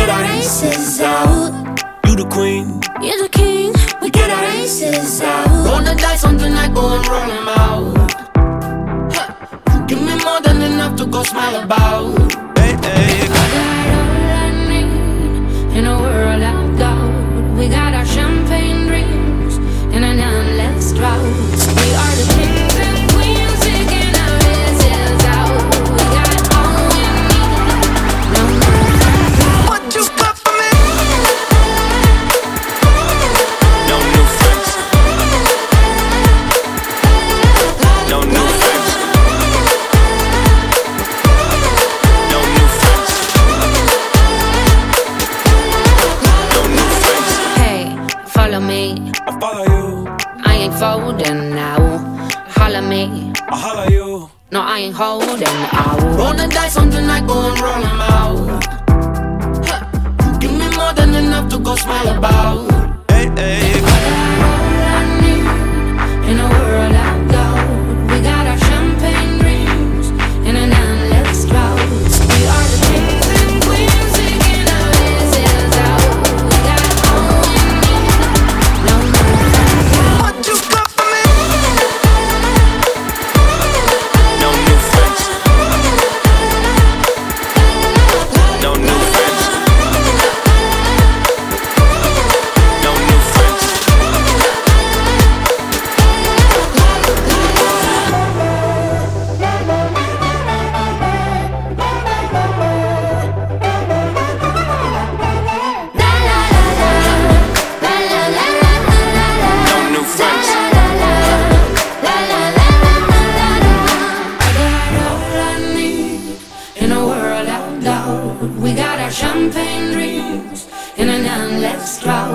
get our aces out. You the queen, You're the king. We get our aces out. Roll the dice on tonight, go and roll them out. Huh. Give me more than enough to go smile about. hey, hey. I got all I need in a world of doubt. We got our champagne drinks in an endless drought. We are the kings and queens taking our aces out. We got all we need. No more. What you got for me? No new friends. No new friends. No new friends. No new friends. Hey, follow me. I follow you, I ain't folding now. Holla me. I holler you. No, I ain't holding out. Roll the dice on tonight, go and roll them out. Huh. Give me more than enough to go smile about. Hey, hey. All I need in a world of gold. We got our champagne drinks in an endless drought. We are the kings and queens taking our aces out. We got all we need. No more. What you got for me? No new friends. No new friends. No new friends. No new friends. In a world of doubt, we got our champagne drinks in an endless drought.